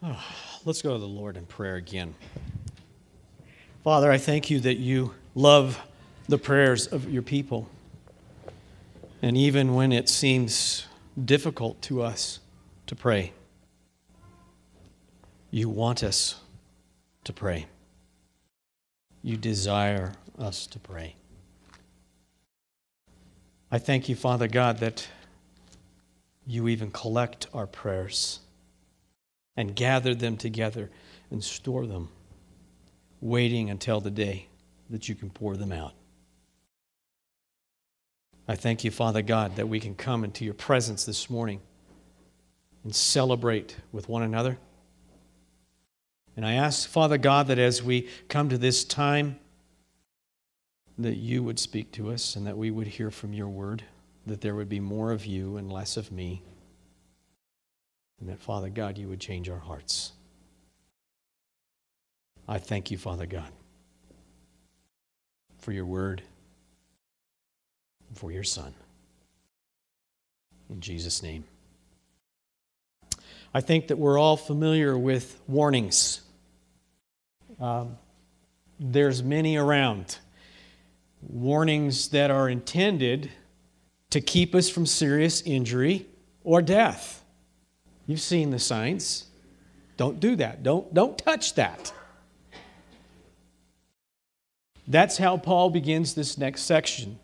Let's go to the Lord in prayer again. Father, I thank you that you love the prayers of your people. And even when it seems difficult to us to pray, you want us to pray. You desire us to pray. I thank you, Father God, that you even collect our prayers and gather them together and store them, waiting until the day that you can pour them out. I thank you, Father God, that we can come into your presence this morning and celebrate with one another. And I ask, Father God, that as we come to this time, that you would speak to us and that we would hear from your word, that there would be more of you and less of me. And that, Father God, you would change our hearts. I thank you, Father God, for your word and for your Son. In Jesus' name. I think that we're all familiar with warnings. There's many around. Warnings that are intended to keep us from serious injury or death. You've seen the signs. Don't do that. Don't touch that. That's how Paul begins this next section.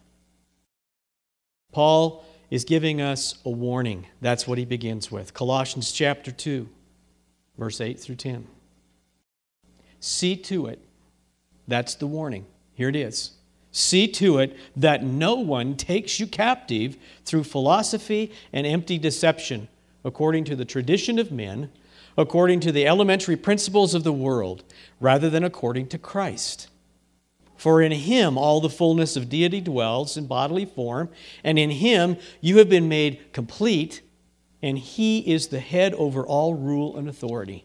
Paul is giving us a warning. That's what he begins with. Colossians chapter 2, verse 8 through 10. See to it. That's the warning. Here it is. See to it that no one takes you captive through philosophy and empty deception, according to the tradition of men, according to the elementary principles of the world, rather than according to Christ. For in him all the fullness of deity dwells in bodily form, and in him you have been made complete, and he is the head over all rule and authority.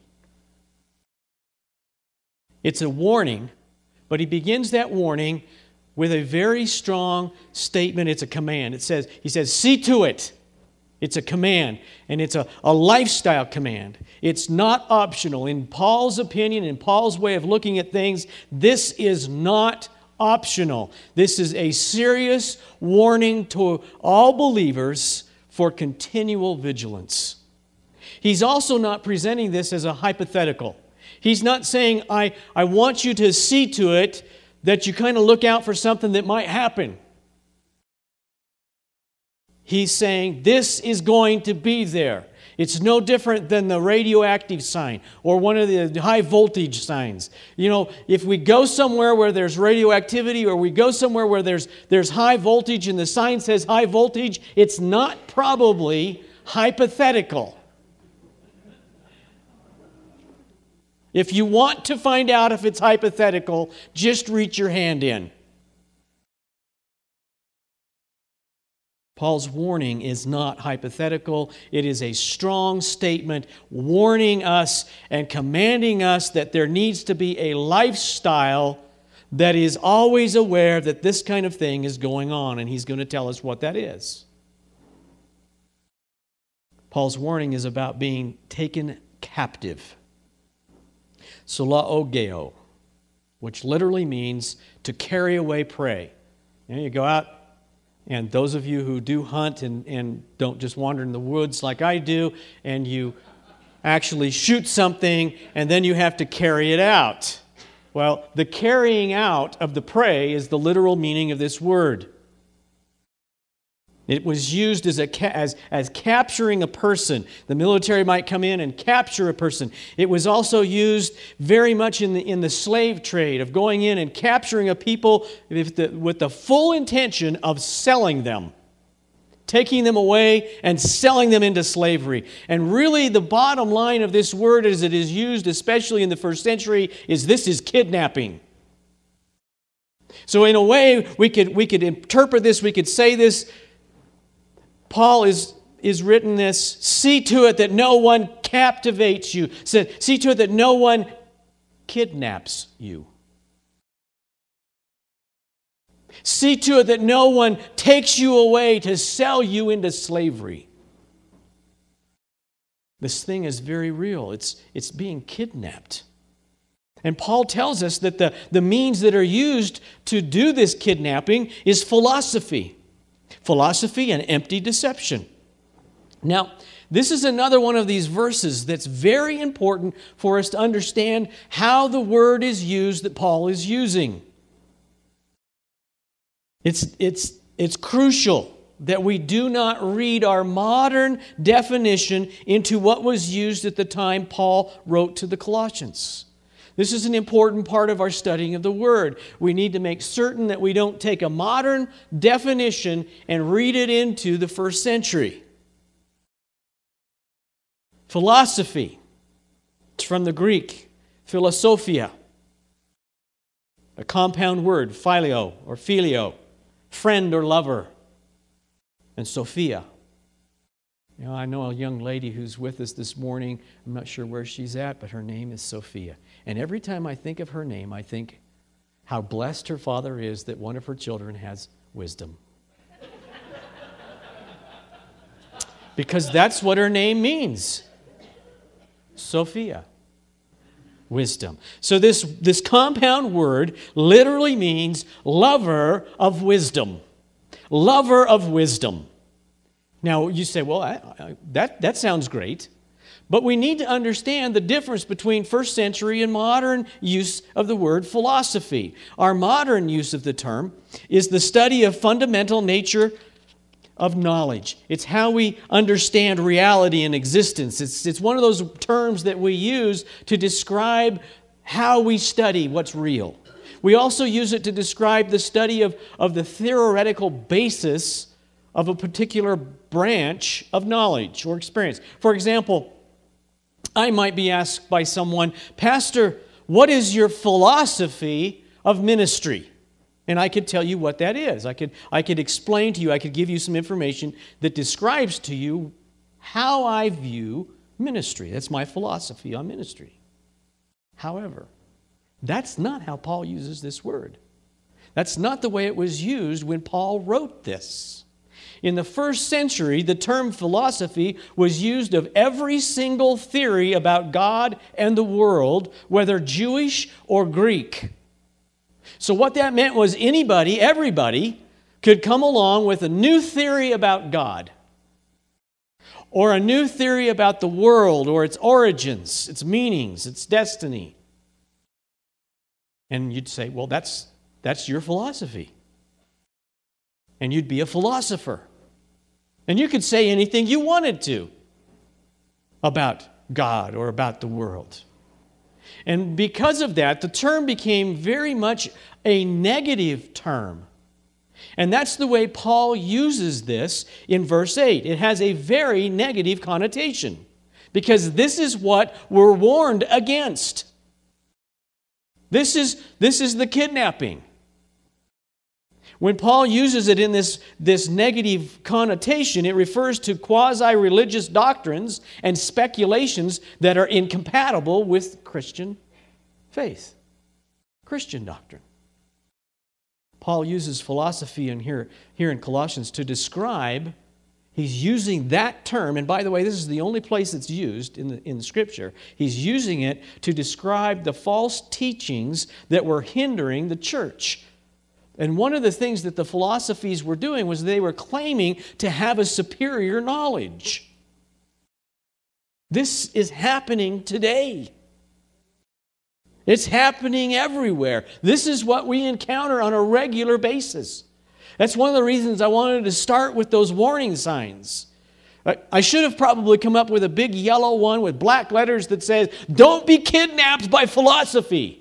It's a warning, but he begins that warning with a very strong statement. It's a command. He says, see to it. It's a command, and it's a lifestyle command. It's not optional. In Paul's opinion, in Paul's way of looking at things, this is not optional. This is a serious warning to all believers for continual vigilance. He's also not presenting this as a hypothetical. He's not saying, I want you to see to it that you kind of look out for something that might happen. He's saying this is going to be there. It's no different than the radioactive sign or one of the high voltage signs. You know, if we go somewhere where there's radioactivity or we go somewhere where there's high voltage and the sign says high voltage, it's not probably hypothetical. If you want to find out if it's hypothetical, just reach your hand in. Paul's warning is not hypothetical. It is a strong statement warning us and commanding us that there needs to be a lifestyle that is always aware that this kind of thing is going on, and he's going to tell us what that is. Paul's warning is about being taken captive. Solaogeo, which literally means to carry away prey. You go out, and those of you who do hunt and don't just wander in the woods like I do, and you actually shoot something, and then you have to carry it out. Well, the carrying out of the prey is the literal meaning of this word. It was used as capturing a person. The military might come in and capture a person. It was also used very much in the slave trade of going in and capturing a people with the full intention of selling them, taking them away and selling them into slavery. And really the bottom line of this word as it is used, especially in the first century, is this is kidnapping. So in a way, we could interpret this, we could say this. Paul is written this, see to it that no one captivates you. See to it that no one kidnaps you. See to it that no one takes you away to sell you into slavery. This thing is very real. It's being kidnapped. And Paul tells us that the means that are used to do this kidnapping is philosophy. Philosophy and empty deception. Now, this is another one of these verses that's very important for us to understand how the word is used that Paul is using. It's crucial that we do not read our modern definition into what was used at the time Paul wrote to the Colossians. This is an important part of our studying of the Word. We need to make certain that we don't take a modern definition and read it into the first century. Philosophy. It's from the Greek, philosophia. A compound word, phileo or filio, friend or lover. And Sophia. You know, I know a young lady who's with us this morning. I'm not sure where she's at, but her name is Sophia. And every time I think of her name, I think how blessed her father is that one of her children has wisdom. Because that's what her name means. Sophia. Wisdom. So this compound word literally means lover of wisdom. Lover of wisdom. Now, you say, well, that sounds great. But we need to understand the difference between first century and modern use of the word philosophy. Our modern use of the term is the study of fundamental nature of knowledge. It's how we understand reality and existence. It's one of those terms that we use to describe how we study what's real. We also use it to describe the study of the theoretical basis of a particular branch of knowledge or experience. For example, I might be asked by someone, Pastor, what is your philosophy of ministry? And I could tell you what that is. I could explain to you, I could give you some information that describes to you how I view ministry. That's my philosophy on ministry. However, that's not how Paul uses this word. That's not the way it was used when Paul wrote this. In the first century, the term philosophy was used of every single theory about God and the world, whether Jewish or Greek. So what that meant was everybody could come along with a new theory about God, or a new theory about the world, or its origins, its meanings, its destiny. And you'd say, well, that's your philosophy. And you'd be a philosopher. And you could say anything you wanted to about God or about the world. And because of that, the term became very much a negative term. And that's the way Paul uses this in verse 8. It has a very negative connotation because this is what we're warned against. This is the kidnapping. When Paul uses it in this negative connotation, it refers to quasi-religious doctrines and speculations that are incompatible with Christian faith, Christian doctrine. Paul uses philosophy here in Colossians to describe, he's using that term, and by the way, this is the only place it's used in the Scripture. He's using it to describe the false teachings that were hindering the church. And one of the things that the philosophies were doing was they were claiming to have a superior knowledge. This is happening today. It's happening everywhere. This is what we encounter on a regular basis. That's one of the reasons I wanted to start with those warning signs. I should have probably come up with a big yellow one with black letters that says, "Don't be kidnapped by philosophy."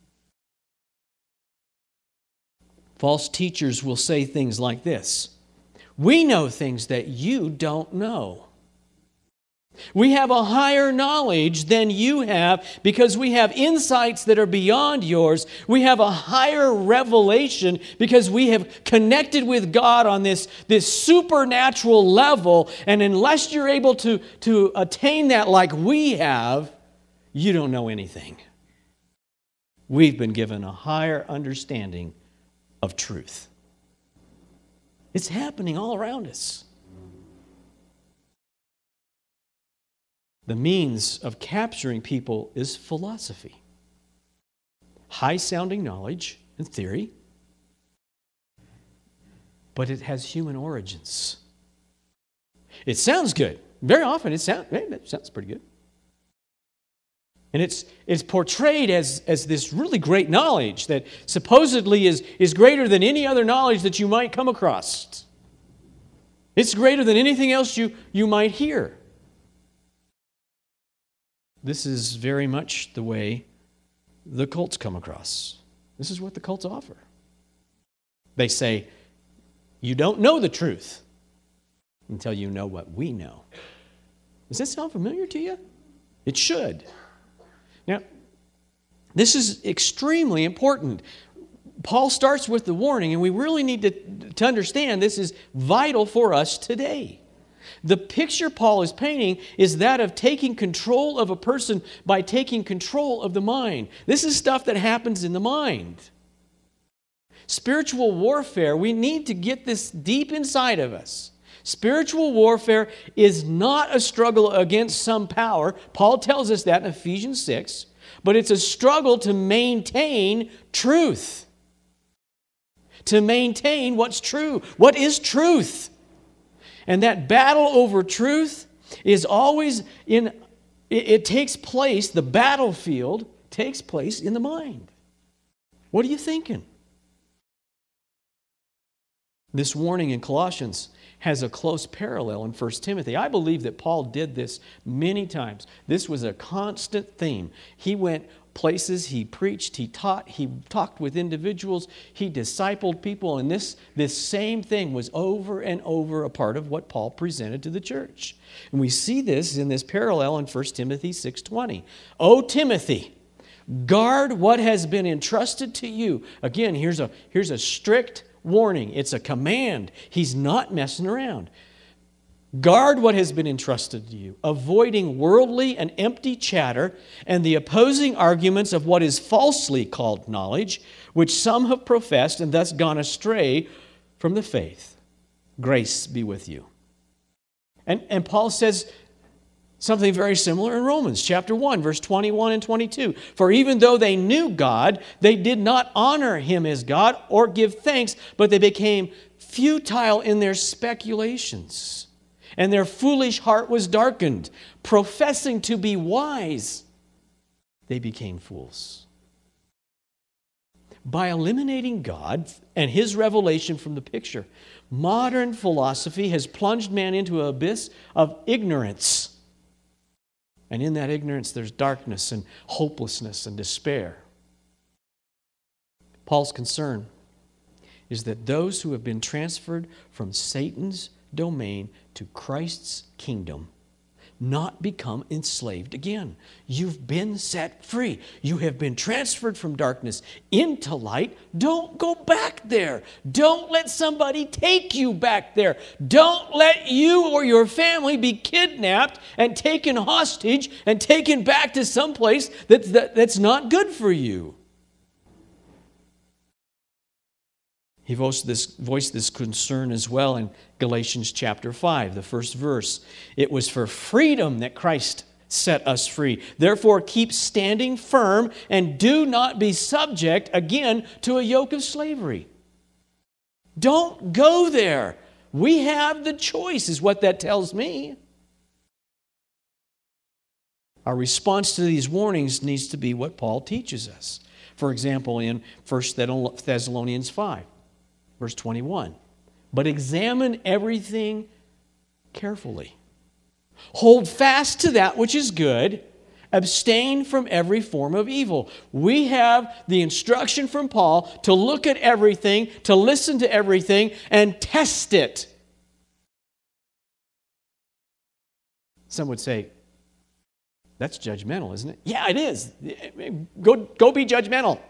False teachers will say things like this: "We know things that you don't know. We have a higher knowledge than you have because we have insights that are beyond yours. We have a higher revelation because we have connected with God on this supernatural level. And unless you're able to attain that like we have, you don't know anything. We've been given a higher understanding of truth." It's happening all around us. The means of capturing people is philosophy. High-sounding knowledge and theory, but it has human origins. It sounds good. Very often that sounds pretty good. And it's portrayed as this really great knowledge that supposedly is greater than any other knowledge that you might come across. It's greater than anything else you might hear. This is very much the way the cults come across. This is what the cults offer. They say, you don't know the truth until you know what we know. Does that sound familiar to you? It should. Now, this is extremely important. Paul starts with the warning, and we really need to understand this is vital for us today. The picture Paul is painting is that of taking control of a person by taking control of the mind. This is stuff that happens in the mind. Spiritual warfare, we need to get this deep inside of us. Spiritual warfare is not a struggle against some power. Paul tells us that in Ephesians 6. But it's a struggle to maintain truth. To maintain what's true. What is truth? And that battle over truth is always it takes place, the battlefield takes place in the mind. What are you thinking? This warning in Colossians has a close parallel in 1 Timothy. I believe that Paul did this many times. This was a constant theme. He went places, he preached, he taught, he talked with individuals, he discipled people, and this same thing was over and over a part of what Paul presented to the church. And we see this in this parallel in 1 Timothy 6:20. O Timothy, guard what has been entrusted to you. Again, here's a strict warning. It's a command. He's not messing around. Guard what has been entrusted to you, avoiding worldly and empty chatter and the opposing arguments of what is falsely called knowledge, which some have professed and thus gone astray from the faith. Grace be with you. And Paul says something very similar in Romans chapter 1, verse 21 and 22. For even though they knew God, they did not honor Him as God or give thanks, but they became futile in their speculations. And their foolish heart was darkened. Professing to be wise, they became fools. By eliminating God and His revelation from the picture, modern philosophy has plunged man into an abyss of ignorance. And in that ignorance, there's darkness and hopelessness and despair. Paul's concern is that those who have been transferred from Satan's domain to Christ's kingdom not become enslaved again. You've been set free. You have been transferred from darkness into light. Don't go back there. Don't let somebody take you back there. Don't let you or your family be kidnapped and taken hostage and taken back to some place that's not good for you. He voiced this concern as well in Galatians chapter 5, the first verse. It was for freedom that Christ set us free. Therefore, keep standing firm and do not be subject again to a yoke of slavery. Don't go there. We have the choice, is what that tells me. Our response to these warnings needs to be what Paul teaches us. For example, in 1 Thessalonians 5. Verse 21, but examine everything carefully. Hold fast to that which is good. Abstain from every form of evil. We have the instruction from Paul to look at everything, to listen to everything, and test it. Some would say, that's judgmental, isn't it? Yeah, it is. Go be judgmental.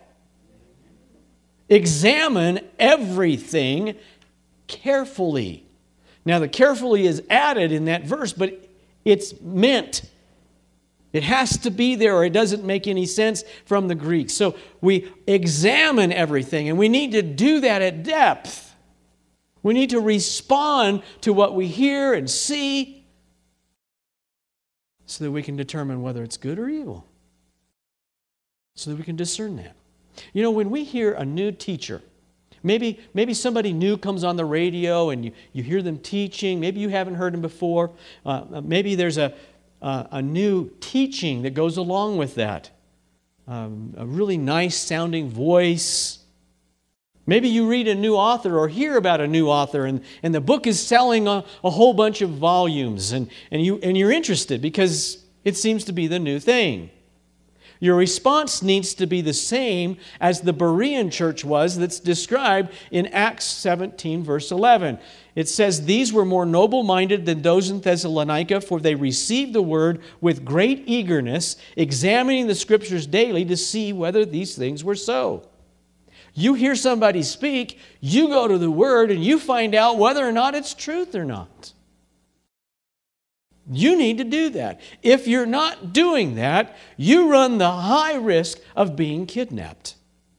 Examine everything carefully. Now, the carefully is added in that verse, but it's meant. It has to be there or it doesn't make any sense from the Greek. So we examine everything, and we need to do that at depth. We need to respond to what we hear and see so that we can determine whether it's good or evil, so that we can discern that. You know, when we hear a new teacher, maybe somebody new comes on the radio and you hear them teaching, maybe you haven't heard them before, maybe there's a new teaching that goes along with that, a really nice sounding voice. Maybe you read a new author or hear about a new author and the book is selling a whole bunch of volumes and you're interested because it seems to be the new thing. Your response needs to be the same as the Berean church was that's described in Acts 17 verse 11. It says, "These were more noble-minded than those in Thessalonica, for they received the word with great eagerness, examining the Scriptures daily to see whether these things were so." You hear somebody speak, you go to the Word and you find out whether or not it's truth or not. You need to do that. If you're not doing that, you run the high risk of being kidnapped.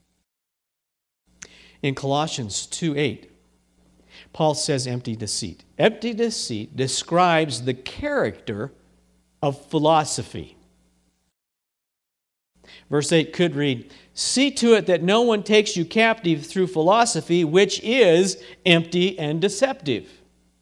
In Colossians 2:8, Paul says empty deceit. Empty deceit describes the character of philosophy. Verse 8 could read, "See to it that no one takes you captive through philosophy, which is empty and deceptive."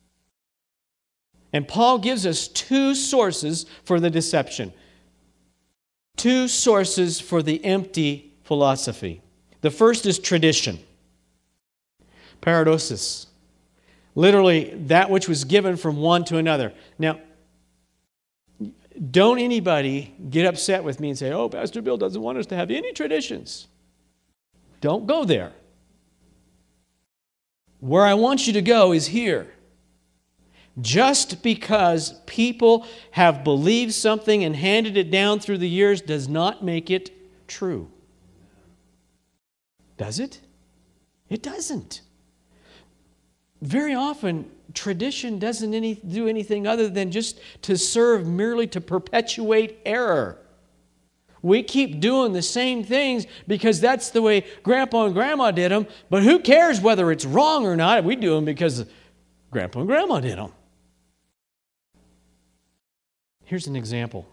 And Paul gives us two sources for the deception. Two sources for the empty philosophy. The first is tradition. Paradosis. Literally, that which was given from one to another. Now, don't anybody get upset with me and say, "Oh, Pastor Bill doesn't want us to have any traditions." Don't go there. Where I want you to go is here. Just because people have believed something and handed it down through the years does not make it true. Does it? It doesn't. Very often, tradition doesn't do anything other than just to serve merely to perpetuate error. We keep doing the same things because that's the way Grandpa and Grandma did them, but who cares whether it's wrong or not? We do them because Grandpa and Grandma did them. Here's an example.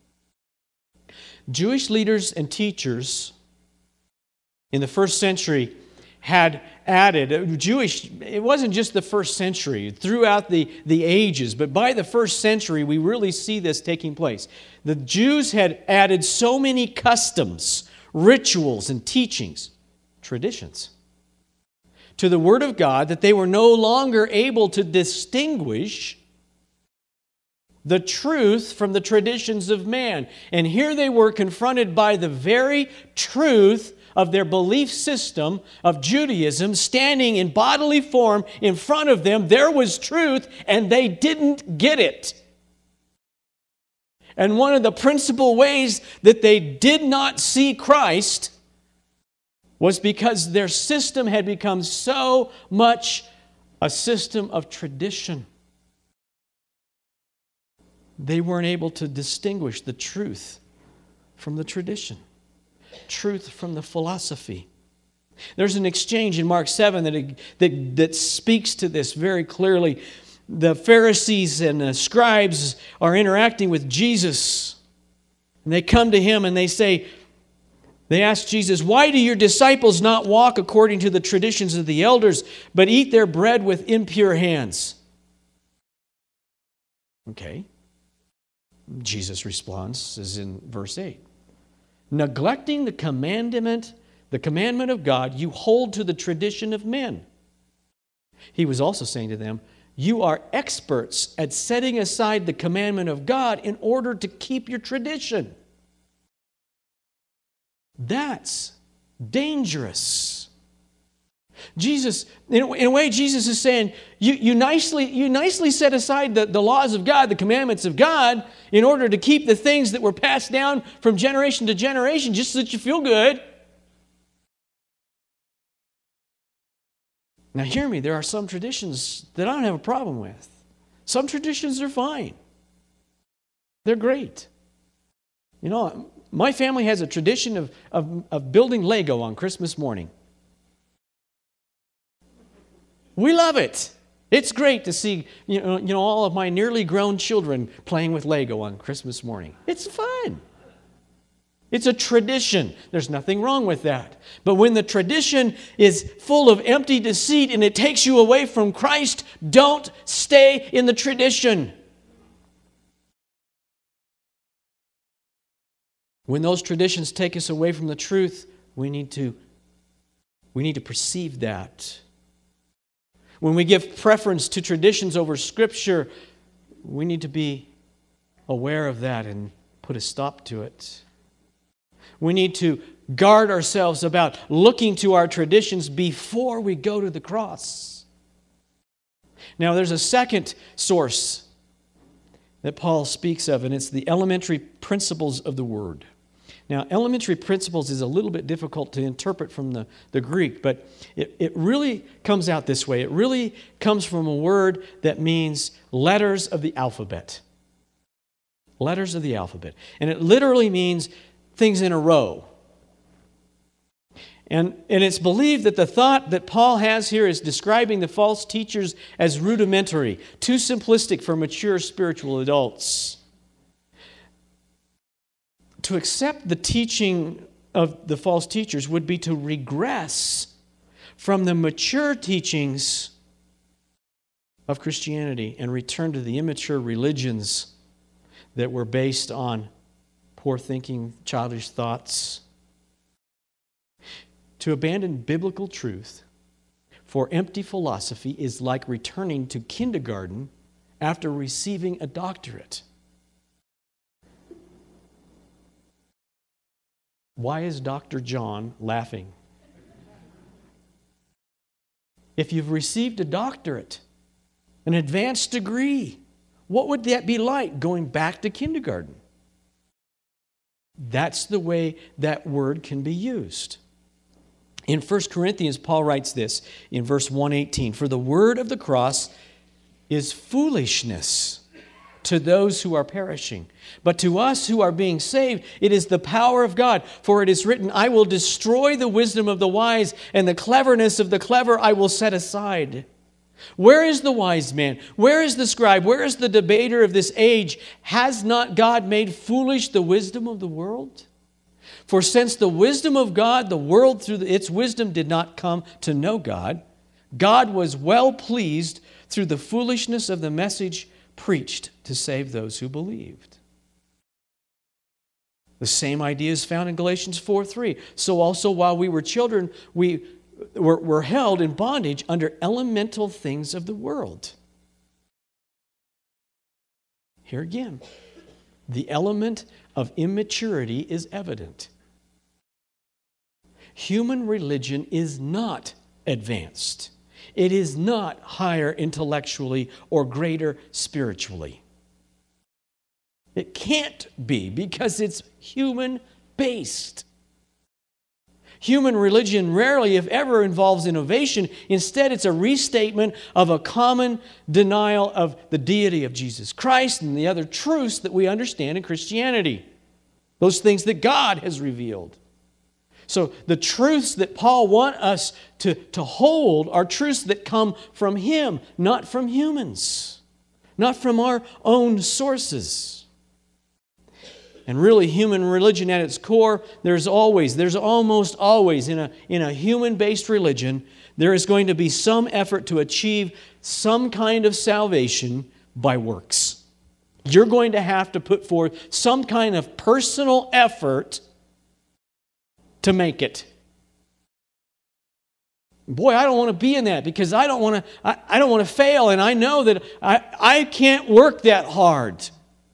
Jewish leaders and teachers in the first century had added, it wasn't just the first century, throughout the ages, but by the first century we really see this taking place. The Jews had added so many customs, rituals, and teachings, traditions, to the Word of God that they were no longer able to distinguish the truth from the traditions of man. And here they were confronted by the very truth of their belief system of Judaism standing in bodily form in front of them. There was truth, and they didn't get it. And one of the principal ways that they did not see Christ was because their system had become so much a system of tradition. They weren't able to distinguish the truth from the tradition, truth from the philosophy. There's an exchange in Mark 7 that speaks to this very clearly. The Pharisees and the scribes are interacting with Jesus. And they come to Him and they ask Jesus, "Why do your disciples not walk according to the traditions of the elders, but eat their bread with impure hands?" Okay. Jesus responds, as in verse 8. "Neglecting the commandment of God, you hold to the tradition of men." He was also saying to them, "You are experts at setting aside the commandment of God in order to keep your tradition." That's dangerous. Jesus, in a way, Jesus is saying, you nicely set aside the laws of God, the commandments of God, in order to keep the things that were passed down from generation to generation, just so that you feel good. Now hear me, there are some traditions that I don't have a problem with. Some traditions are fine. They're great. You know, my family has a tradition of building Lego on Christmas morning. We love it. It's great to see all of my nearly grown children playing with Lego on Christmas morning. It's fun. It's a tradition. There's nothing wrong with that. But when the tradition is full of empty deceit and it takes you away from Christ, don't stay in the tradition. When those traditions take us away from the truth, we need to perceive that. When we give preference to traditions over Scripture, we need to be aware of that and put a stop to it. We need to guard ourselves about looking to our traditions before we go to the cross. Now, there's a second source that Paul speaks of, and it's the elementary principles of the Word. Now, elementary principles is a little bit difficult to interpret from the Greek, but it really comes out this way. It really comes from a word that means letters of the alphabet. Letters of the alphabet. And it literally means things in a row. And it's believed that the thought that Paul has here is describing the false teachers as rudimentary, too simplistic for mature spiritual adults. To accept the teaching of the false teachers would be to regress from the mature teachings of Christianity and return to the immature religions that were based on poor thinking, childish thoughts. To abandon biblical truth for empty philosophy is like returning to kindergarten after receiving a doctorate. Why is Dr. John laughing? If you've received a doctorate, an advanced degree, what would that be like going back to kindergarten? That's the way that word can be used. In 1 Corinthians, Paul writes this in verse 118, "For the word of the cross is foolishness to those who are perishing. But to us who are being saved, it is the power of God. For it is written, I will destroy the wisdom of the wise, and the cleverness of the clever I will set aside." Where is the wise man? Where is the scribe? Where is the debater of this age? Has not God made foolish the wisdom of the world? For since the wisdom of God, the world through its wisdom did not come to know God, God was well pleased through the foolishness of the message preached to save those who believed. The same idea is found in Galatians 4:3. So also while we were children, we were held in bondage under elemental things of the world. Here again, the element of immaturity is evident. Human religion is not advanced. It is not higher intellectually or greater spiritually. It can't be because it's human-based. Human religion rarely, if ever, involves innovation. Instead, it's a restatement of a common denial of the deity of Jesus Christ and the other truths that we understand in Christianity. Those things that God has revealed. So the truths that Paul wants us to hold are truths that come from Him, not from humans, not from our own sources. And really, human religion at its core, there's almost always, in a human-based religion, there is going to be some effort to achieve some kind of salvation by works. You're going to have to put forth some kind of personal effort to make it. Boy, I don't want to be in that because I don't want to fail, and I know that I can't work that hard.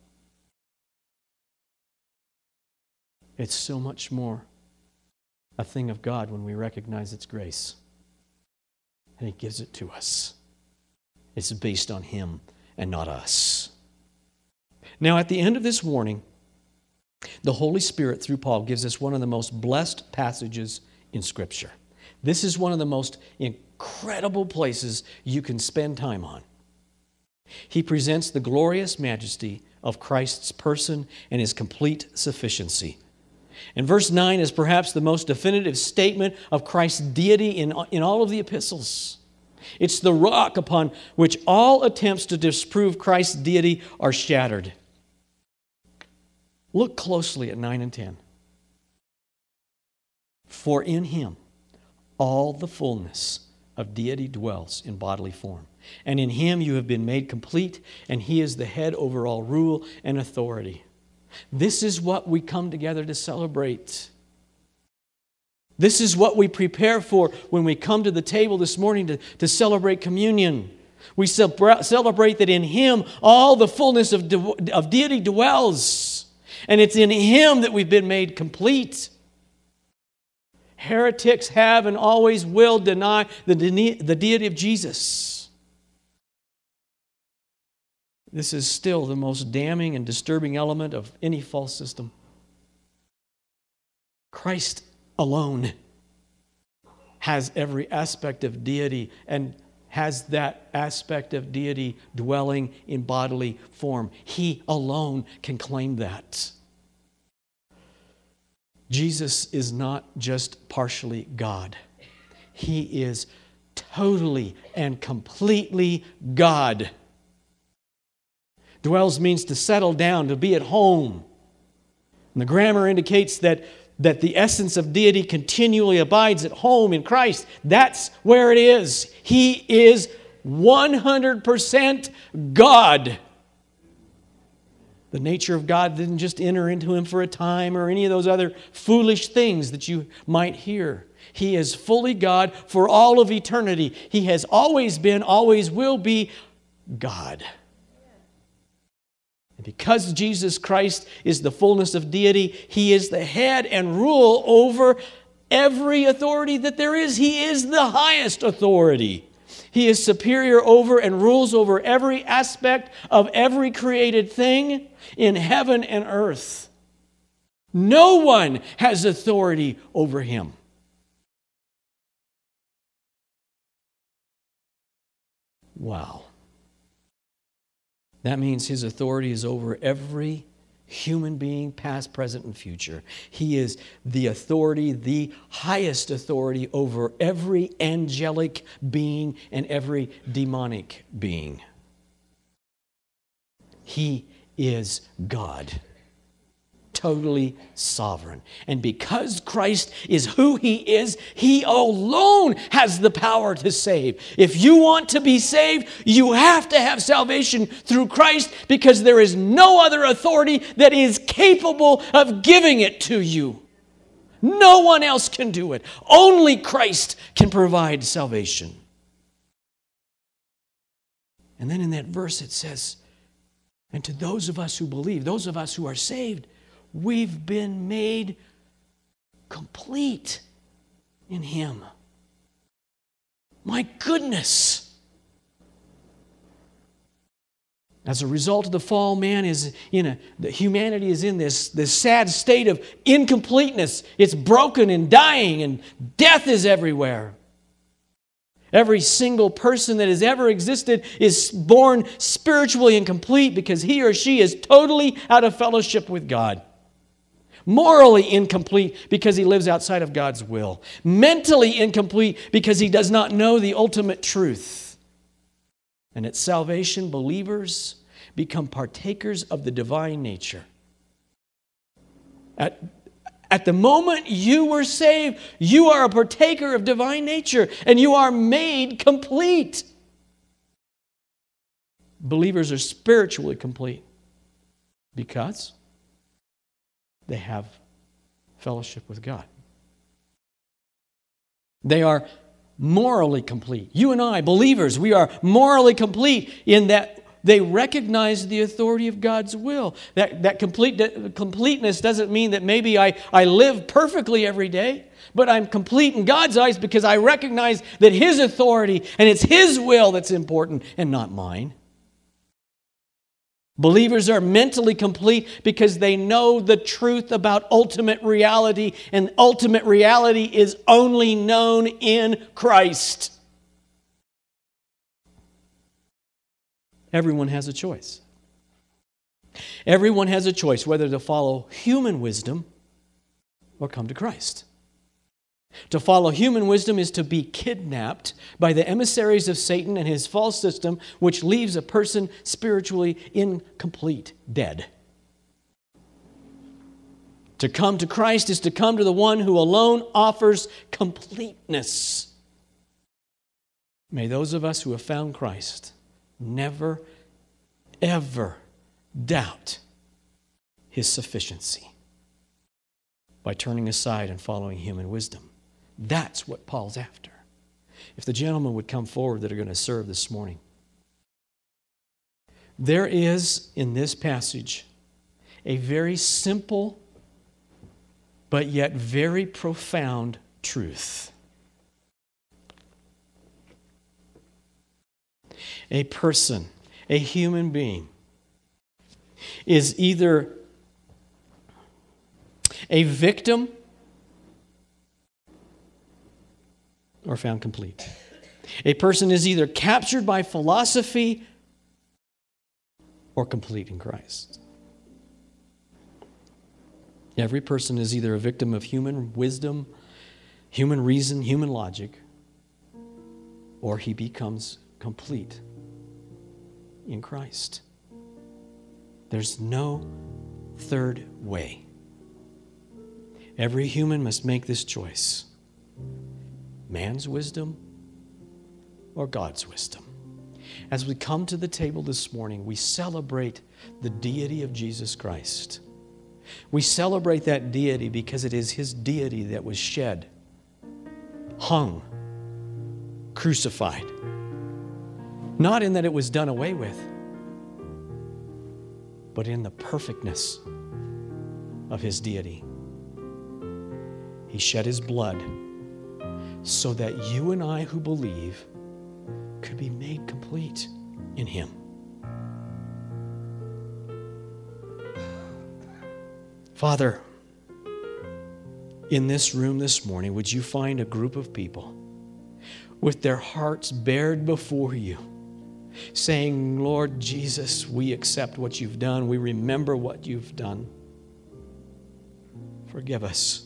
It's so much more a thing of God when we recognize its grace. And He gives it to us. It's based on Him and not us. Now, at the end of this warning, the Holy Spirit, through Paul, gives us one of the most blessed passages in Scripture. This is one of the most incredible places you can spend time on. He presents the glorious majesty of Christ's person and His complete sufficiency. And verse 9 is perhaps the most definitive statement of Christ's deity in all of the epistles. It's the rock upon which all attempts to disprove Christ's deity are shattered. Look closely at 9 and 10. For in Him all the fullness of deity dwells in bodily form. And in Him you have been made complete, and He is the head over all rule and authority. This is what we come together to celebrate. This is what we prepare for when we come to the table this morning to celebrate communion. We celebrate that in Him all the fullness of deity dwells. And it's in Him that we've been made complete. Heretics have and always will deny the deity of Jesus. This is still the most damning and disturbing element of any false system. Christ alone has every aspect of deity and has that aspect of deity dwelling in bodily form. He alone can claim that. Jesus is not just partially God. He is totally and completely God. Dwells means to settle down, to be at home. And the grammar indicates that the essence of deity continually abides at home in Christ. That's where it is. He is 100% God. The nature of God didn't just enter into Him for a time or any of those other foolish things that you might hear. He is fully God for all of eternity. He has always been, always will be God. And because Jesus Christ is the fullness of deity, He is the head and rule over every authority that there is. He is the highest authority. He is superior over and rules over every aspect of every created thing in heaven and earth. No one has authority over Him. Wow. That means His authority is over every human being, past, present, and future. He is the authority, the highest authority over every angelic being and every demonic being. He is God, totally sovereign. And because Christ is who He is, He alone has the power to save. If you want to be saved, you have to have salvation through Christ, because there is no other authority that is capable of giving it to you. No one else can do it. Only Christ can provide salvation. And then in that verse it says, and to those of us who believe, those of us who are saved, we've been made complete in Him. My goodness! As a result of the fall, humanity is in this sad state of incompleteness. It's broken and dying, and death is everywhere. Every single person that has ever existed is born spiritually incomplete because he or she is totally out of fellowship with God. Morally incomplete because he lives outside of God's will. Mentally incomplete because he does not know the ultimate truth. And at salvation, believers become partakers of the divine nature. At the moment you were saved, you are a partaker of divine nature, and you are made complete. Believers are spiritually complete because they have fellowship with God. They are morally complete. You and I, believers, we are morally complete in that they recognize the authority of God's will. That completeness doesn't mean that maybe I live perfectly every day, but I'm complete in God's eyes because I recognize that His authority and it's His will that's important and not mine. Believers are mentally complete because they know the truth about ultimate reality, and ultimate reality is only known in Christ. Everyone has a choice. Everyone has a choice whether to follow human wisdom or come to Christ. To follow human wisdom is to be kidnapped by the emissaries of Satan and his false system, which leaves a person spiritually incomplete, dead. To come to Christ is to come to the one who alone offers completeness. May those of us who have found Christ never, ever doubt his sufficiency by turning aside and following human wisdom. That's what Paul's after. If the gentlemen would come forward that are going to serve this morning. There is in this passage a very simple but yet very profound truth. A person, a human being, is either a victim or found complete. A person is either captured by philosophy or complete in Christ. Every person is either a victim of human wisdom, human reason, human logic, or he becomes complete in Christ. There's no third way. Every human must make this choice. Man's wisdom or God's wisdom. As we come to the table this morning, we celebrate the deity of Jesus Christ. We celebrate that deity because it is his deity that was shed, hung, crucified. Not in that it was done away with, but in the perfectness of his deity. He shed his blood so that you and I who believe could be made complete in him. Father, in this room this morning, would you find a group of people with their hearts bared before you, saying, Lord Jesus, we accept what you've done. We remember what you've done. Forgive us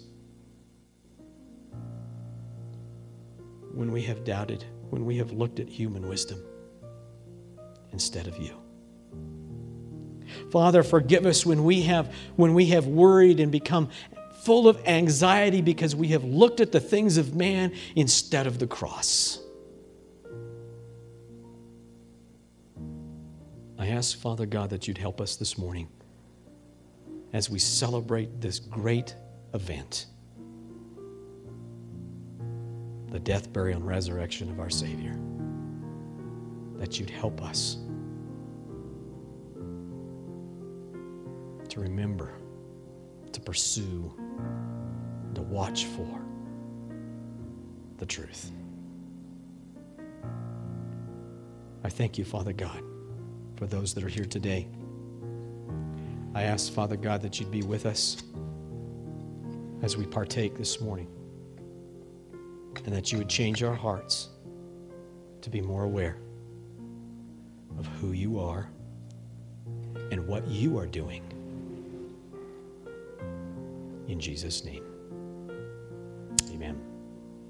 when we have doubted, when we have looked at human wisdom instead of you. Father, forgive us when we have worried and become full of anxiety because we have looked at the things of man instead of the cross. I ask, Father God, that you'd help us this morning as we celebrate this great event, the death, burial, and resurrection of our Savior, that you'd help us to remember, to pursue, to watch for the truth. I thank you, Father God, for those that are here today. I ask, Father God, that you'd be with us as we partake this morning, and that you would change our hearts to be more aware of who you are and what you are doing. In Jesus' name, amen.